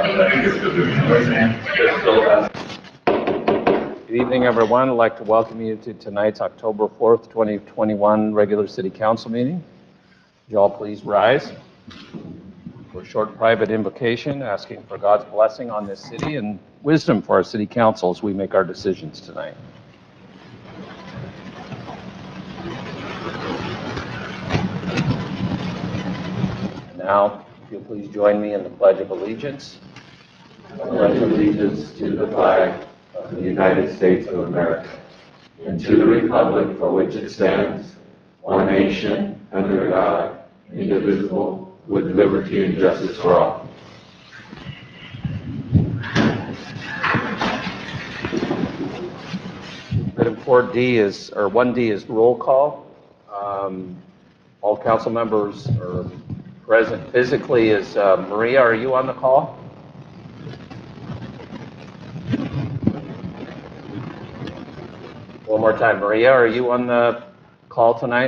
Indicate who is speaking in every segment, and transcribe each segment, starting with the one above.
Speaker 1: Good evening, everyone. I'd like to welcome you to tonight's October 4th, 2021 regular City Council meeting. Would you all please rise for a short private invocation, asking for God's blessing on this city and wisdom for our City Council as we make our decisions tonight. And now, if you'll please join me in the Pledge of Allegiance. I pledge allegiance to the flag of the United States of America and to the republic for which it stands, one nation, under God, indivisible, with liberty and justice for all. Item 4D is, or 1D is roll call. All council members are present physically. Is Maria, are you on the call? One more time, Maria, are you on the call tonight?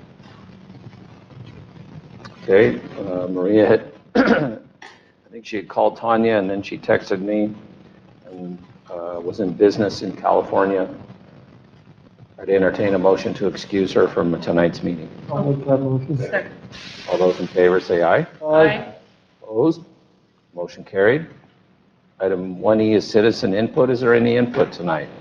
Speaker 1: Okay, Maria had, I think she had called Tanya and then she texted me and was in business in California. I'd entertain a motion to excuse her from tonight's meeting.
Speaker 2: I'll make that motion.
Speaker 3: Second.
Speaker 1: All those in favor say aye.
Speaker 3: Aye.
Speaker 1: Opposed? Motion carried. Item 1E is citizen input. Is there any input tonight?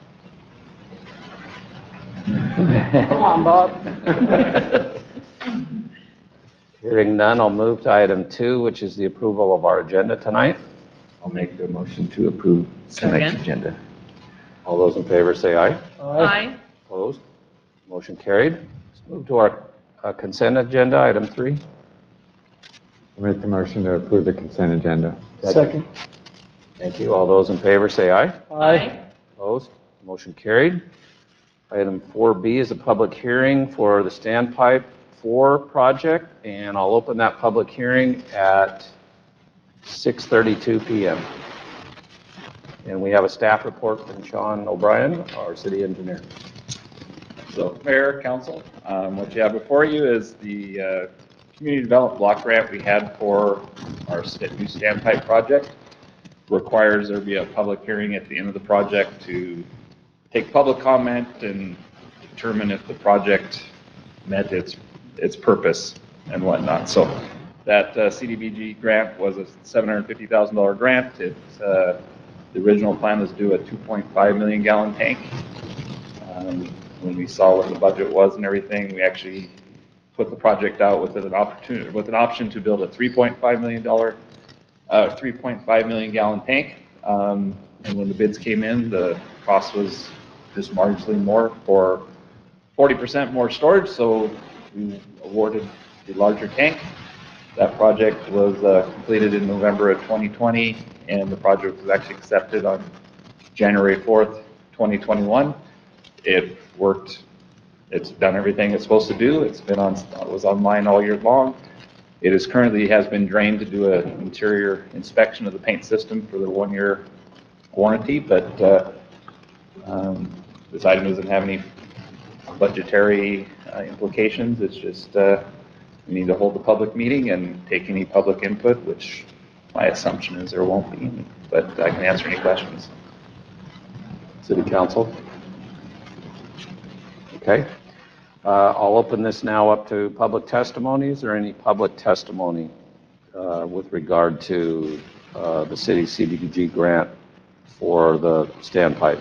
Speaker 2: Come on, Bob.
Speaker 1: Hearing none, I'll move to item 2, which is the approval of our agenda tonight.
Speaker 4: I'll make the motion to approve tonight's
Speaker 3: Second.
Speaker 4: agenda.
Speaker 1: All those in favor say aye.
Speaker 3: Aye.
Speaker 1: Opposed? Motion carried. Let's move to our consent agenda, item 3.
Speaker 4: I'll make the motion to approve the consent agenda.
Speaker 2: Second.
Speaker 1: Thank you. All those in favor say aye.
Speaker 2: Aye.
Speaker 1: Opposed? Motion carried. Item 4B is a public hearing for the Standpipe 4 project, and I'll open that public hearing at 6:32 p.m. And we have a staff report from Sean O'Brien, our city engineer.
Speaker 5: So, Mayor, Council, what you have before you is the community development block grant we had for our new standpipe project. Requires there be a public hearing at the end of the project to take public comment and determine if the project met its purpose and whatnot. So that CDBG grant was a $750,000 grant. The original plan was to do a 2.5 million gallon tank. When we saw what the budget was and everything, we actually put the project out with an option to build a $3.5 million gallon tank. And when the bids came in, the cost was just marginally more for 40% more storage. So we awarded the larger tank. That project was completed in November of 2020, and the project was actually accepted on January 4th, 2021. It worked. It's done everything it's supposed to do. It was online all year long. It is currently has been drained to do an interior inspection of the paint system for the 1-year warranty, but this item doesn't have any budgetary implications. It's just we need to hold the public meeting and take any public input, which my assumption is there won't be, but I can answer any questions.
Speaker 1: City Council. Okay. I'll open this now up to public testimony. Is there any public testimony with regard to the city CDBG grant for the standpipe?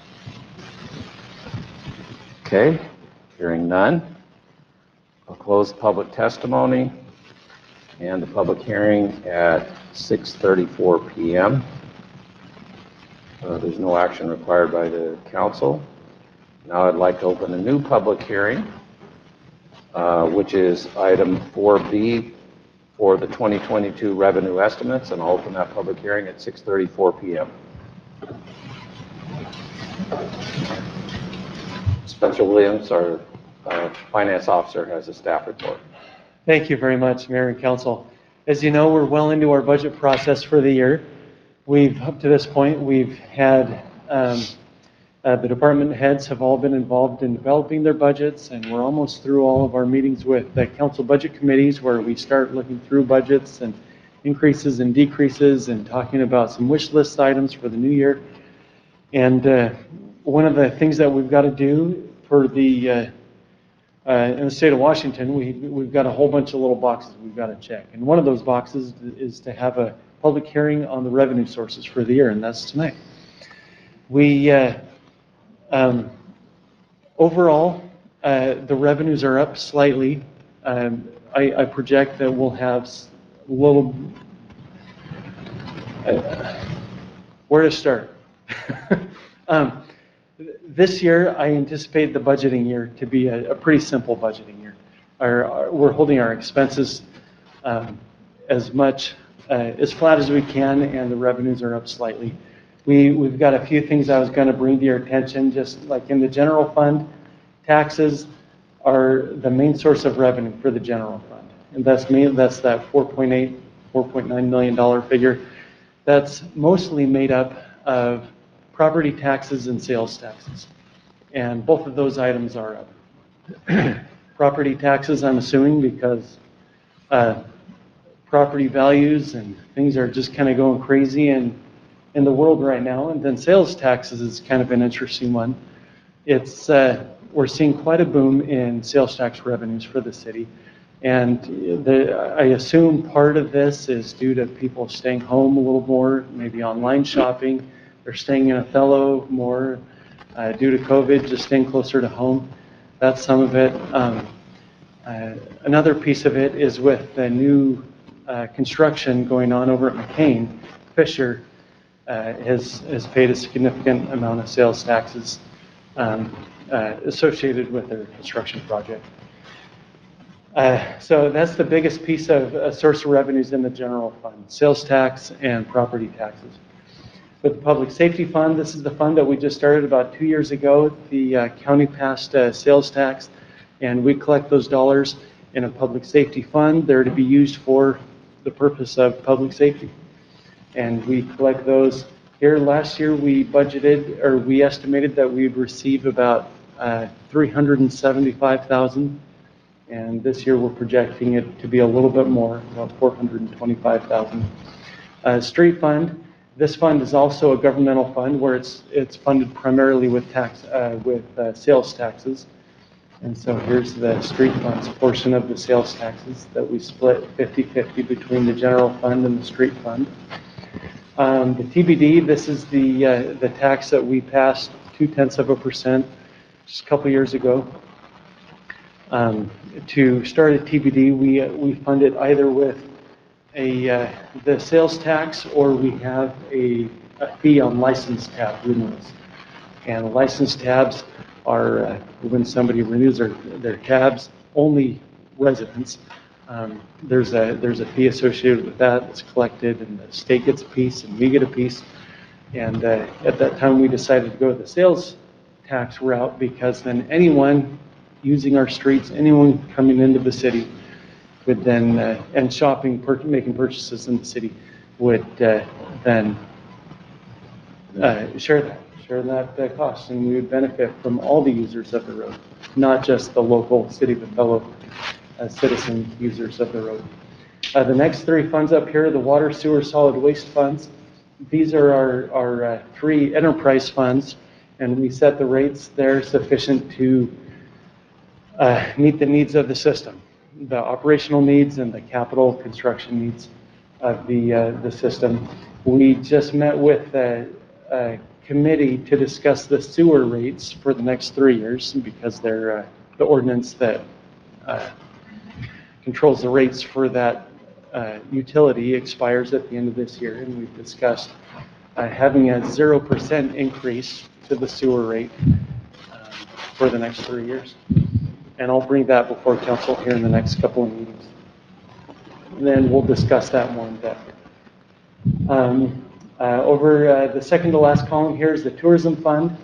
Speaker 1: Okay. Hearing none. I'll close public testimony and the public hearing at 6:34 p.m. There's no action required by the council. Now I'd like to open a new public hearing, which is item 4B for the 2022 revenue estimates, and I'll open that public hearing at 6:34 p.m. Spencer Williams, our finance officer, has a staff report.
Speaker 2: Thank you very much, Mayor and Council. As you know, we're well into our budget process for the year. Up to this point, we've had the department heads have all been involved in developing their budgets, and we're almost through all of our meetings with the council budget committees where we start looking through budgets and increases and decreases and talking about some wish list items for the new year. And one of the things that we've got to do for the in the state of Washington, we've got a whole bunch of little boxes we've got to check. And one of those boxes is to have a public hearing on the revenue sources for the year, and that's tonight. We overall, the revenues are up slightly. I project that we'll have a little. Where to start? This year, I anticipate the budgeting year to be a pretty simple budgeting year. We're holding our expenses as flat as we can, and the revenues are up slightly. We've got a few things I was going to bring to your attention, just like in the general fund. Taxes are the main source of revenue for the general fund, and that's that $4.9 million figure. That's mostly made up of property taxes and sales taxes, and both of those items are up. Property taxes, I'm assuming, because property values and things are just kind of going crazy in the world right now. And then sales taxes is kind of an interesting one. It's we're seeing quite a boom in sales tax revenues for the city, and I assume part of this is due to people staying home a little more, maybe online shopping. They're staying in Othello more due to COVID, just staying closer to home. That's some of it. Another piece of it is with the new construction going on over at McCain. Fisher has paid a significant amount of sales taxes associated with their construction project. So that's the biggest piece of source of revenues in the general fund: sales tax and property taxes. With the Public Safety Fund, this is the fund that we just started about 2 years ago. The county passed sales tax, and we collect those dollars in a public safety fund. They're to be used for the purpose of public safety. And we collect those here. Last year we budgeted, or we estimated that we'd receive about $375,000. And this year we're projecting it to be a little bit more, about $425,000. Street Fund. This fund is also a governmental fund where it's funded primarily with sales taxes. And so here's the street funds portion of the sales taxes that we split 50-50 between the general fund and the street fund. The TBD, this is the tax that we passed 0.2% just a couple years ago. To start a TBD, we fund it either with the sales tax, or we have a fee on license tab renewals. And license tabs are when somebody renews their tabs, only residents. There's a fee associated with that. It's collected, and the state gets a piece, and we get a piece. And at that time, we decided to go the sales tax route, because then anyone using our streets, anyone coming into the city, would then, and shopping, making purchases in the city, would then share that cost, and we would benefit from all the users of the road, not just the local City of Othello citizen users of the road. The next three funds up here, the water, sewer, solid waste funds. These are our three enterprise funds, and we set the rates there sufficient to meet the needs of the system, the operational needs and the capital construction needs of the system. We just met with a committee to discuss the sewer rates for the next 3 years, because they're the ordinance that controls the rates for that utility expires at the end of this year, and we've discussed having a 0% increase to the sewer rate for the next 3 years. And I'll bring that before council here in the next couple of meetings. And then we'll discuss that more in depth. Over the second to last column here is the tourism fund.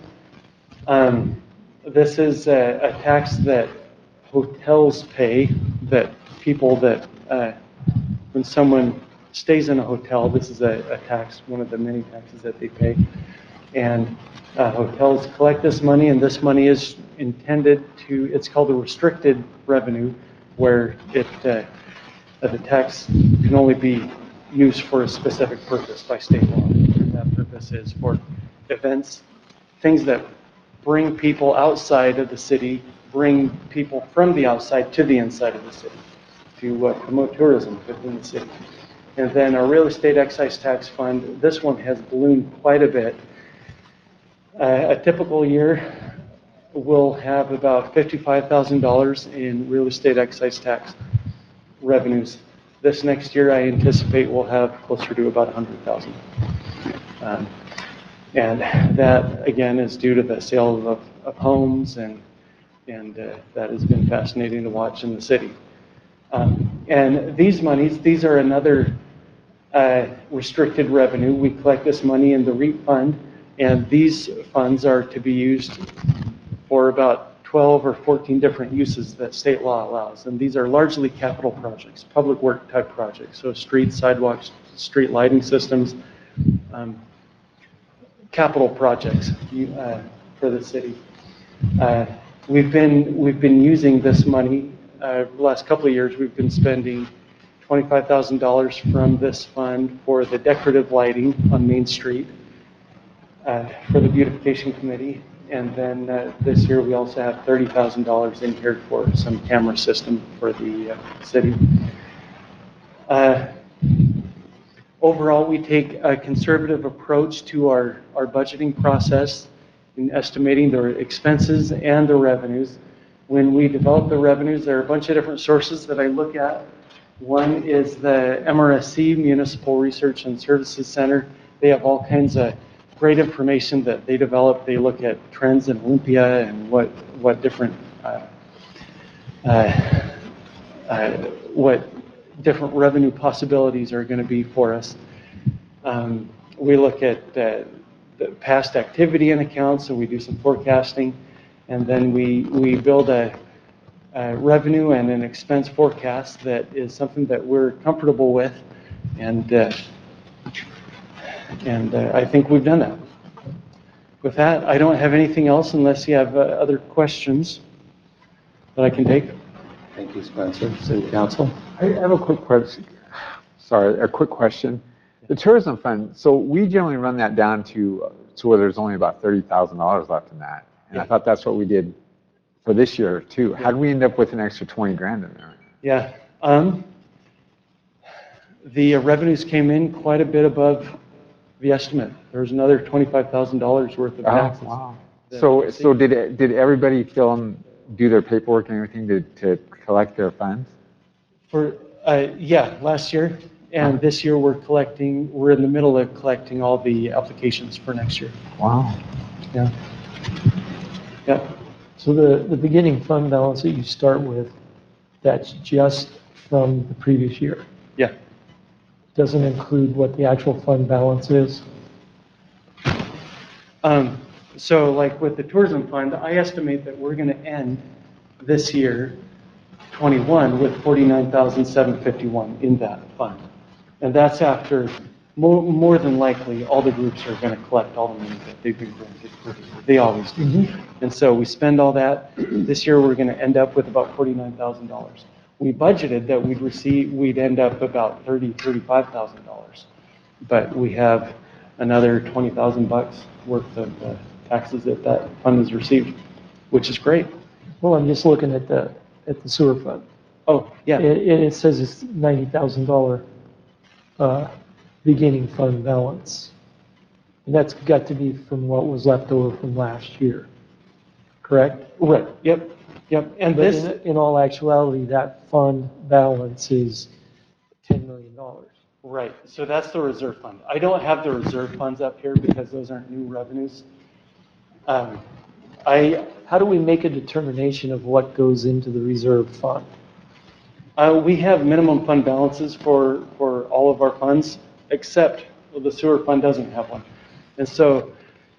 Speaker 2: This is a tax that hotels pay, that people that, when someone stays in a hotel, this is a tax, one of the many taxes that they pay. And hotels collect this money, and this money is intended to, it's called a restricted revenue, where the tax can only be used for a specific purpose by state law. And that purpose is for events, things that bring people outside of the city, bring people from the outside to the inside of the city, to promote tourism within the city. And then our real estate excise tax fund, this one has ballooned quite a bit. A typical year will have about $55,000 in real estate excise tax revenues. This next year, I anticipate we'll have closer to about 100,000. And that, again, is due to the sale of homes, and that has been fascinating to watch in the city. And these monies, these are another restricted revenue. We collect this money in the REAP fund, and these funds are to be used for about 12 or 14 different uses that state law allows. And these are largely capital projects, public work type projects. So streets, sidewalks, street lighting systems, capital projects for the city. We've been using this money, the last couple of years we've been spending $25,000 from this fund for the decorative lighting on Main Street for the beautification committee. And then this year we also have $30,000 in here for some camera system for the city. Overall, we take a conservative approach to our budgeting process in estimating the expenses and the revenues. When we develop the revenues, there are a bunch of different sources that I look at. One is the MRSC, Municipal Research and Services Center. They have all kinds of great information that they develop. They look at trends in Olympia and what different revenue possibilities are going to be for us. We look at the past activity in accounts, so we do some forecasting, and then we build a revenue and an expense forecast that is something that we're comfortable with, and I think we've done that. With that, I don't have anything else unless you have other questions that I can take.
Speaker 1: Thank you, Spencer. City Council?
Speaker 4: I have a quick question. Sorry, a quick question. The tourism fund, so we generally run that down to where there's only about $30,000 left in that. And I thought that's what we did for this year too. How did we end up with an extra 20 grand in there?
Speaker 2: Yeah. The revenues came in quite a bit above the estimate. There was another $25,000 worth of taxes.
Speaker 4: Oh, wow. So did everybody fill in, do their paperwork and everything to collect their funds?
Speaker 2: Yeah, last year. And this year we're in the middle of collecting all the applications for next year.
Speaker 4: Wow.
Speaker 2: Yeah. Yeah.
Speaker 3: So the beginning fund balance that you start with, that's just from the previous year.
Speaker 2: Yeah.
Speaker 3: Doesn't include what the actual fund balance is.
Speaker 2: So like with the tourism fund, I estimate that we're going to end this year, 21, with $49,751 in that fund. And that's after, more than likely, all the groups are going to collect all the money that they've been granted for the year. They always do. Mm-hmm. And so we spend all that. This year we're going to end up with about $49,000. We budgeted that we'd end up about $35,000. But we have another $20,000 worth of taxes that fund has received, which is great.
Speaker 3: Well, I'm just looking at the sewer fund.
Speaker 2: Oh, yeah.
Speaker 3: It says it's $90,000 beginning fund balance. And that's got to be from what was left over from last year, correct?
Speaker 2: Right, yep. And
Speaker 3: But
Speaker 2: this,
Speaker 3: in all actuality, that fund balance is $10 million.
Speaker 2: right, so that's the reserve fund. I don't have the reserve funds up here because those aren't new revenues.
Speaker 3: How do we make a determination of what goes into the reserve fund?
Speaker 2: We have minimum fund balances for all of our funds, except the sewer fund doesn't have one. And so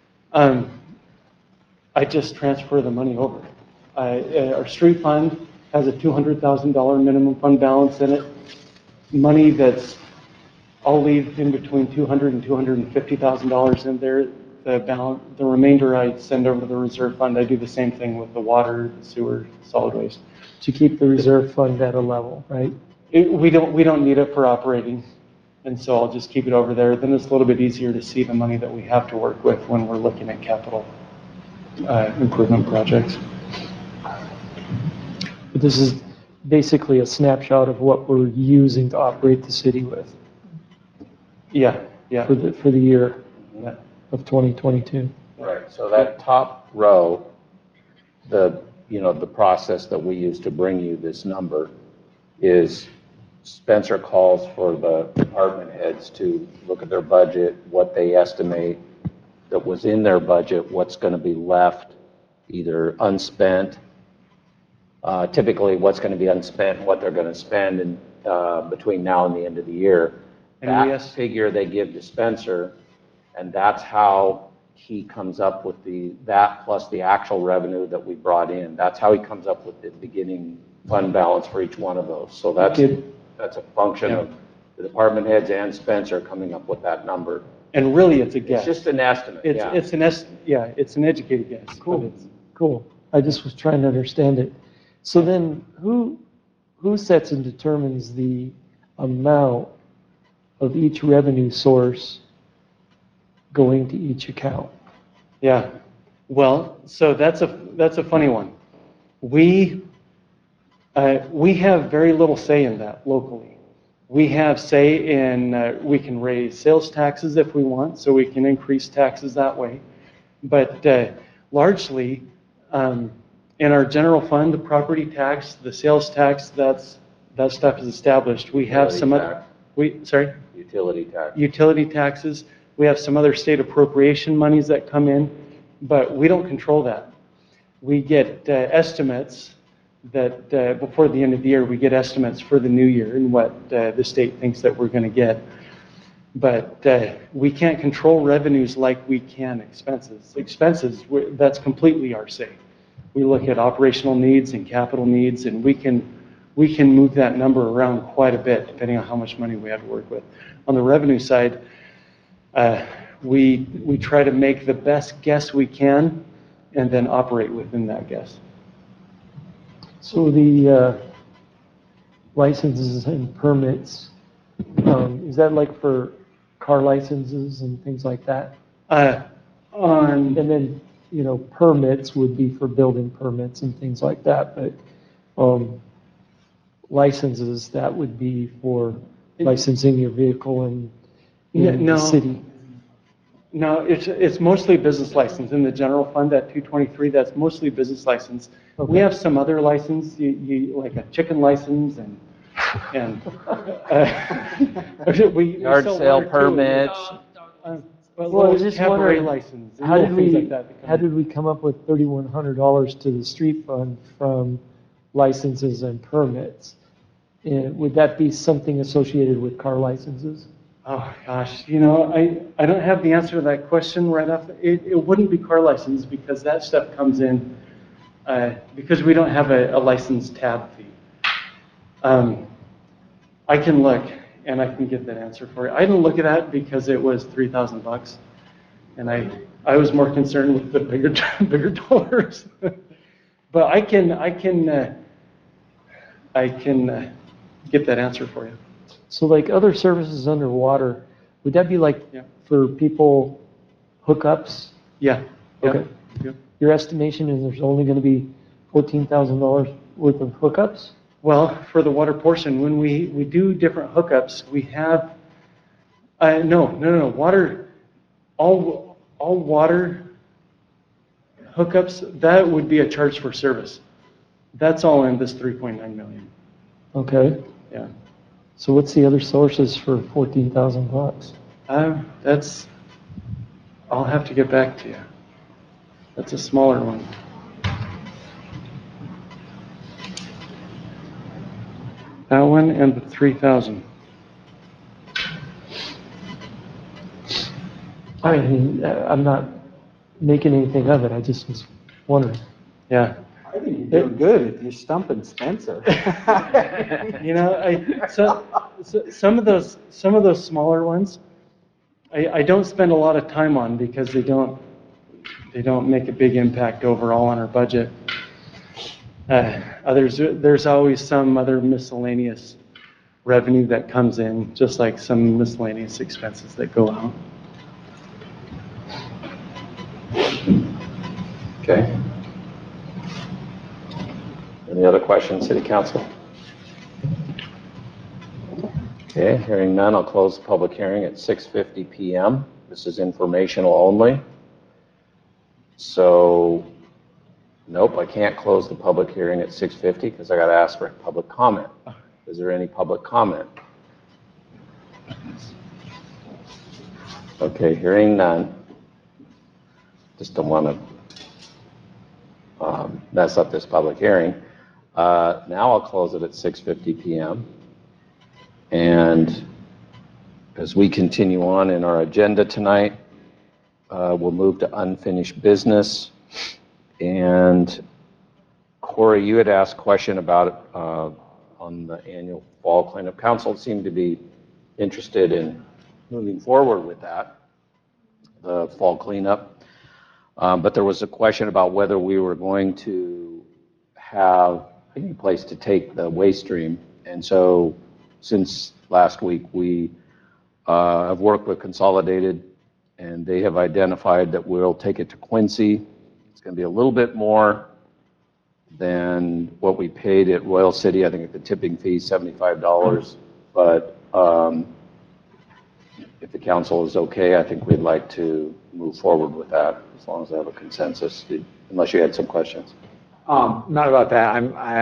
Speaker 2: I just transfer the money over. Our street fund has a $200,000 minimum fund balance in it. Money that's, I'll leave in between $200,000 and $250,000 in there. The remainder I send over to the reserve fund. I do the same thing with the water, the sewer, solid waste.
Speaker 3: To keep the reserve fund at a level, right?
Speaker 2: We don't need it for operating. And so I'll just keep it over there. Then it's a little bit easier to see the money that we have to work with when we're looking at capital improvement projects.
Speaker 3: But this is basically a snapshot of what we're using to operate the city with
Speaker 2: Yeah, yeah.
Speaker 3: for the year
Speaker 2: Yeah.
Speaker 3: of 2022.
Speaker 1: Right, so that top row, the process that we use to bring you this number is Spencer calls for the department heads to look at their budget, what they estimate that was in their budget, what's going to be left, either unspent, typically what's going to be unspent, and what they're going to spend in, between now and the end of the year.
Speaker 2: And we
Speaker 1: That figure they give to Spencer, and that's how he comes up with that plus the actual revenue that we brought in. That's how he comes up with the beginning fund balance for each one of those. So that's a function of the department heads and Spencer coming up with that number.
Speaker 2: And really, it's a guess.
Speaker 1: It's just an estimate, yeah.
Speaker 2: It's an educated guess. but
Speaker 3: Cool.
Speaker 2: it's-
Speaker 3: Cool. I just was trying to understand it. So then who sets and determines the amount of each revenue source going to each account?
Speaker 2: Yeah, well, so that's a funny one. We have very little say in that locally. We have say in, we can raise sales taxes if we want, so we can increase taxes that way. But largely, in our general fund, the property tax, the sales tax, that stuff is established. We have some other,
Speaker 1: Utility tax.
Speaker 2: utility taxes. We have some other state appropriation monies that come in, but we don't control that. We get estimates that before the end of the year, we get estimates for the new year and what the state thinks that we're going to get. But we can't control revenues like we can expenses. Expenses, that's completely our say. We look at operational needs and capital needs, and we can move that number around quite a bit depending on how much money we have to work with. On the revenue side, we try to make the best guess we can and then operate within that guess.
Speaker 3: So the licenses and permits, is that like for car licenses and things like that? And then, permits would be for building permits and things like that, but licenses, that would be for licensing your vehicle in the city.
Speaker 2: No, it's mostly business license. In the general fund, that 223, that's mostly business license.
Speaker 3: Okay.
Speaker 2: We have some other license, like a chicken license and
Speaker 1: Yard sale permits.
Speaker 3: Well, I was just
Speaker 2: cabaret
Speaker 3: wondering,
Speaker 2: license, and
Speaker 3: How
Speaker 2: little
Speaker 3: did
Speaker 2: things
Speaker 3: we,
Speaker 2: like that that come
Speaker 3: how
Speaker 2: in.
Speaker 3: did we come up with $3,100 to the street fund from licenses and permits? And would that be something associated with car licenses?
Speaker 2: Oh, gosh, I don't have the answer to that question right off. It wouldn't be car license because that stuff comes in, because we don't have a license tab fee. I can look and I can get that answer for you. I didn't look at that because it was $3,000 and I was more concerned with the bigger dollars. But I can get that answer for you.
Speaker 3: So like other services underwater, would that be like
Speaker 2: Yeah.
Speaker 3: for people hookups?
Speaker 2: Yeah.
Speaker 3: Okay.
Speaker 2: Yeah.
Speaker 3: Your estimation is there's only going to be $14,000 worth of hookups?
Speaker 2: Well, for the water portion, when we do different hookups, we have, water, all water hookups, that would be a charge for service. That's all in this 3.9 million.
Speaker 3: Okay.
Speaker 2: Yeah.
Speaker 3: So what's the other sources for $14,000?
Speaker 2: I'll have to get back to you. That's a smaller one. That one and the 3,000.
Speaker 3: I mean, I'm not making anything of it. I just was wondering.
Speaker 2: Yeah.
Speaker 4: I think you're doing good if you're stumping Spencer.
Speaker 2: Some of those smaller ones, I don't spend a lot of time on because they don't make a big impact overall on our budget. There's always some other miscellaneous revenue that comes in, just like some miscellaneous expenses that go out.
Speaker 1: Okay. Any other questions, City Council? Okay, hearing none, I'll close the public hearing at 6:50 PM. This is informational only. So, nope, I can't close the public hearing at 6:50 because I got to ask for public comment. Is there any public comment? Okay, hearing none. Just don't want to mess up this public hearing. Now I'll close it at 6:50 PM. And as we continue on in our agenda tonight, we'll move to unfinished business. And Corey, you had asked a question about it on the annual fall cleanup. Council seemed to be interested in moving forward with that, the fall cleanup. But there was a question about whether we were going to have any place to take the waste stream. And so since last week, we have worked with Consolidated, and they have identified that we'll take it to Quincy. It's going to be a little bit more than what we paid at Royal City. I think the tipping fee is $75. But if the council is okay, I think we'd like to move forward with that, as long as I have a consensus, unless you had some questions.
Speaker 4: Not about that.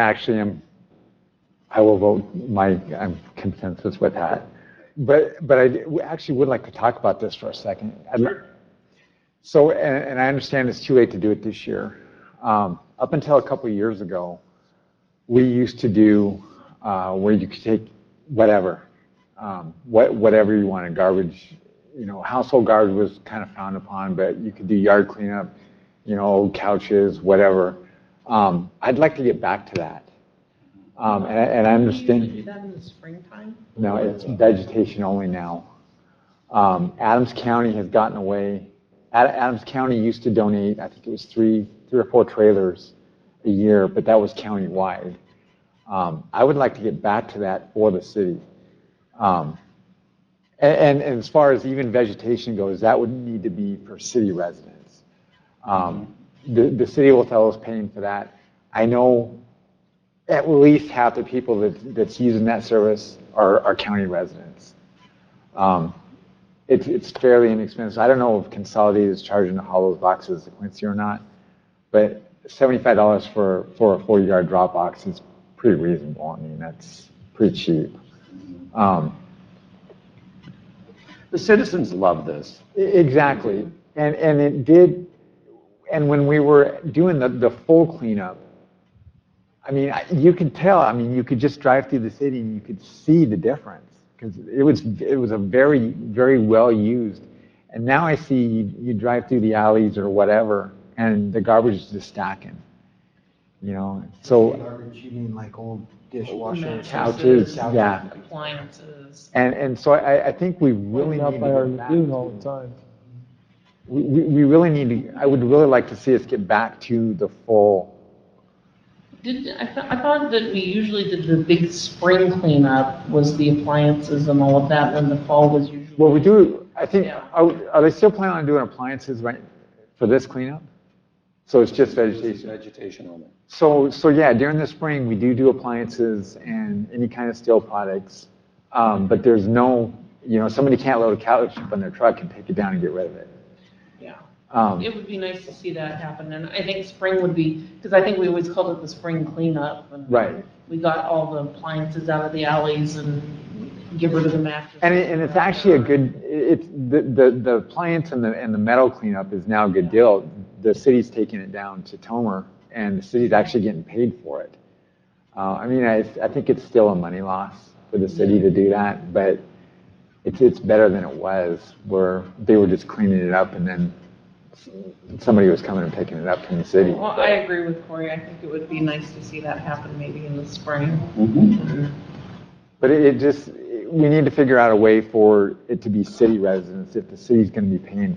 Speaker 4: I will vote I'm consensus with that. But I actually would like to talk about this for a second.
Speaker 1: Sure.
Speaker 4: So, and I understand it's too late to do it this year. Up until a couple of years ago, we used to do where you could take whatever you wanted, garbage, household garbage was kind of frowned upon, but you could do yard cleanup, old couches, whatever. I'd like to get back to that. And I understand.
Speaker 6: Do you do that in the springtime?
Speaker 4: No, it's vegetation only now. Adams County has gotten away. Adams County used to donate, I think it was three or four trailers a year, but that was county-wide. I would like to get back to that for the city. And as far as even vegetation goes, that would need to be for city residents. The city will tell us paying for that. I know at least half the people that's using that service are county residents. It's fairly inexpensive. I don't know if Consolidated is charging to haul those boxes to Quincy or not, but $75 for a 40-yard drop box is pretty reasonable. I mean, that's pretty cheap.
Speaker 1: The citizens love this.
Speaker 4: Exactly. And it did, and when we were doing the full cleanup, I mean, you could tell, you could just drive through the city and you could see the difference, because it was a very, very well used. And now I see you drive through the alleys or whatever, and the garbage is just stacking, so.
Speaker 7: Garbage, you mean like old dishwashers?
Speaker 4: Couches, yeah.
Speaker 6: Appliances.
Speaker 4: And so I think we really
Speaker 3: Out
Speaker 4: need
Speaker 3: by
Speaker 4: to
Speaker 3: our
Speaker 4: get back
Speaker 3: lagoon
Speaker 4: to-
Speaker 3: all the time.
Speaker 4: We really need to, I would really like to see us get back to the full.
Speaker 6: I thought that we usually did the big spring cleanup was the appliances and all of that, and the fall was usually.
Speaker 4: Well, we do, I think,
Speaker 6: Yeah.
Speaker 4: are they still planning on doing appliances right for this cleanup? So it's just vegetation?
Speaker 1: Vegetation only.
Speaker 4: So yeah, during the spring, we do appliances and any kind of steel products. But there's no, somebody can't load a couch up on their truck and take it down and get rid of it.
Speaker 6: Yeah. It would be nice to see that happen, and I think spring would be, because I think we always called it the spring cleanup. And
Speaker 4: Right.
Speaker 6: we got all the appliances out of the alleys and get rid of the mattresses.
Speaker 4: And it's actually a good, the appliance and the metal cleanup is now a good deal. The city's taking it down to Tomer, and the city's actually getting paid for it. I think it's still a money loss for the city to do that, but it's better than it was, where they were just cleaning it up and then somebody was coming and picking it up from the city.
Speaker 6: Well, I agree with Corey. I think it would be nice to see that happen maybe in the spring.
Speaker 4: But we need to figure out a way for it to be city residents if the city's going to be paying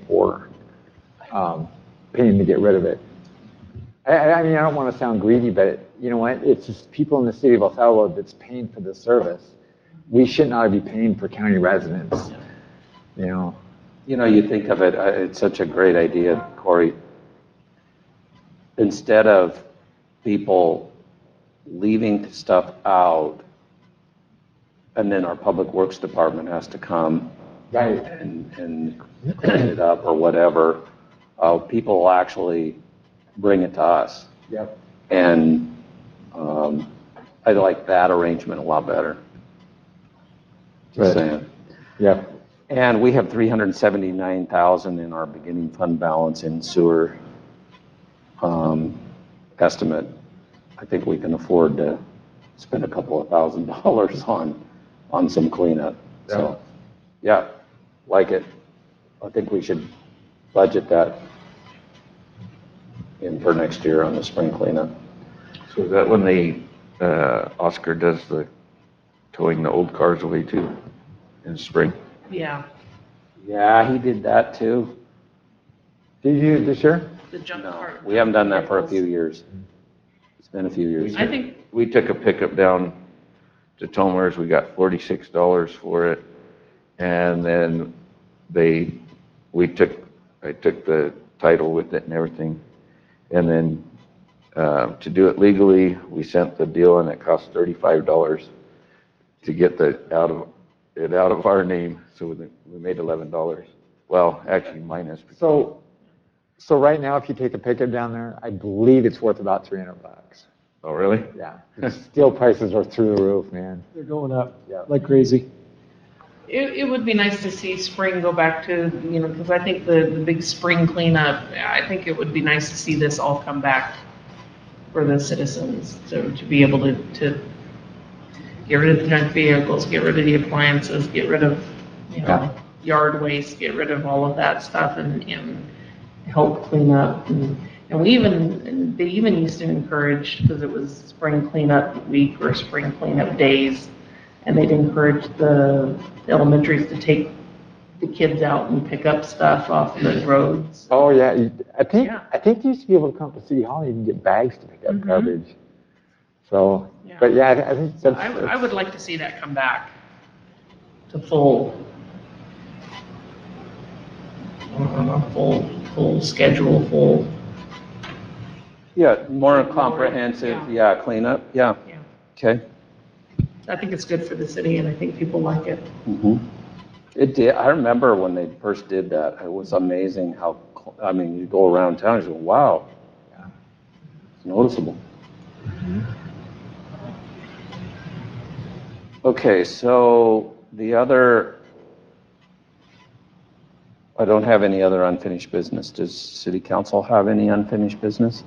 Speaker 4: to get rid of it. I don't want to sound greedy, but you know what? It's just people in the city of El Salvador that's paying for this service. we should not be paying for county residents, you know?
Speaker 1: You know, you think of it, it's such a great idea, Corey. Instead of people leaving stuff out, and then our public works department has to come
Speaker 4: Right.
Speaker 1: and clean it up or whatever, people will actually bring it to us.
Speaker 4: Yep.
Speaker 1: And I like that arrangement a lot better. Just
Speaker 4: Right.
Speaker 1: saying.
Speaker 4: Yep.
Speaker 1: And we have 379,000 in our beginning fund balance in sewer estimate. I think we can afford to spend a couple of $1,000s on some cleanup. So, yeah, like it. I think we should budget that in for next year on the spring cleanup.
Speaker 8: So is that when Oscar does the towing the old cars away too in spring?
Speaker 6: Yeah,
Speaker 1: Yeah, he did that too.
Speaker 4: Did you this year?
Speaker 6: the junk
Speaker 1: No,
Speaker 6: cart.
Speaker 1: we haven't done that for a few years. It's been a few years.
Speaker 6: I think,
Speaker 8: We took a pickup down to Tomers, we got $46 for it. And then I took the title with it and everything. And then, to do it legally, we sent the deal and it cost $35 to get it out of our name. So we made $11. Well, actually minus.
Speaker 4: So right now, if you take a pickup down there, I believe it's worth about $300.
Speaker 8: Oh, really?
Speaker 4: Yeah. Steel prices are through the roof, man.
Speaker 3: They're going up
Speaker 4: Yeah.
Speaker 3: like crazy.
Speaker 6: it would be nice to see spring go back to, because I think the big spring cleanup, I think it would be nice to see this all come back for the citizens, to be able to get rid of the junk vehicles, get rid of the appliances, get rid of, yard waste, get rid of all of that stuff and help clean up. And they even used to encourage, because it was spring cleanup week or spring cleanup days, and they'd encourage the elementaries to take the kids out and pick up stuff off the roads.
Speaker 4: Oh, yeah. I think
Speaker 6: Yeah.
Speaker 4: you used to be able to come to City Hall and even get bags to pick up
Speaker 6: Mhm.
Speaker 4: garbage. So,
Speaker 6: Yeah.
Speaker 4: but yeah, I think
Speaker 6: So
Speaker 4: that's.
Speaker 6: I would like to see that come back to full schedule, full.
Speaker 1: Yeah, more comprehensive, yeah, cleanup, yeah,
Speaker 6: Yeah.
Speaker 1: okay.
Speaker 6: I think it's good for the city, and I think people like it.
Speaker 1: It did, I remember when they first did that, it was amazing how, you go around town, and you go, wow. It's noticeable. Okay, so I don't have any other unfinished business. Does city council have any unfinished business?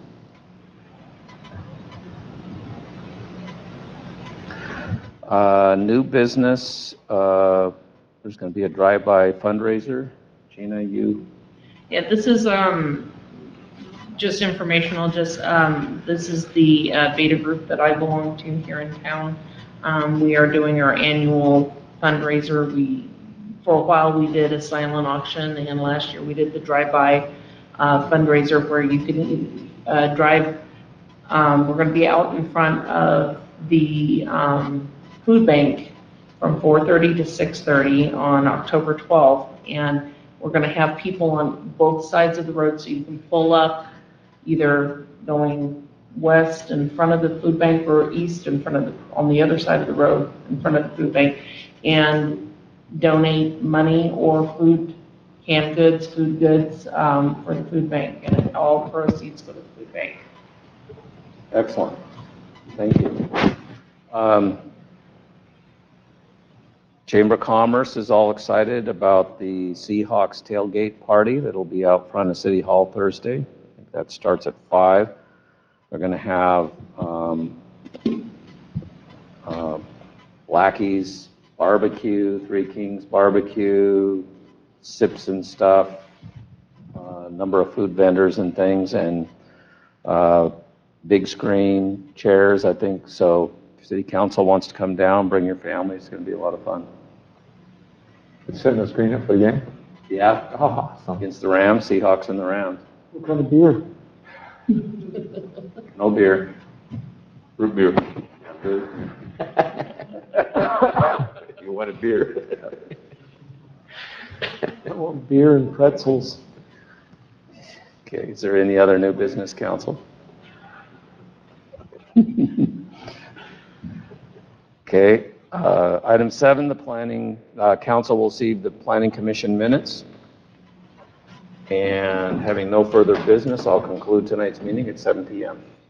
Speaker 1: New business, there's going to be a drive-by fundraiser. Gina, you?
Speaker 6: Yeah, this is just informational, this is the beta group that I belong to here in town. We are doing our annual fundraiser. For a while, we did a silent auction, and last year we did the drive-by fundraiser where you can drive. We're going to be out in front of the food bank from 4:30 to 6:30 on October 12th, and we're going to have people on both sides of the road, so you can pull up either going west in front of the food bank or east on the other side of the road in front of the food bank, and donate money or canned goods, food goods for the food bank, and all proceeds go to the food bank.
Speaker 1: Excellent. Thank you. Chamber of Commerce is all excited about the Seahawks tailgate party that'll be out front of City Hall Thursday. I think that starts at 5. They're going to have Blackie's Barbecue, Three Kings Barbecue, sips and stuff, a number of food vendors and things, and big screen chairs, I think. So if City Council wants to come down, bring your family. It's going to be a lot of fun.
Speaker 4: Setting the screen up for the game?
Speaker 1: Yeah,
Speaker 4: Oh, awesome.
Speaker 1: against the Rams, Seahawks and the Rams.
Speaker 3: What kind of beer?
Speaker 1: No beer.
Speaker 8: Root beer. You want a beer?
Speaker 3: I want beer and pretzels.
Speaker 1: Okay, is there any other new business, council? Okay, item 7, the planning, council will see the planning commission minutes. And having no further business, I'll conclude tonight's meeting at 7 PM.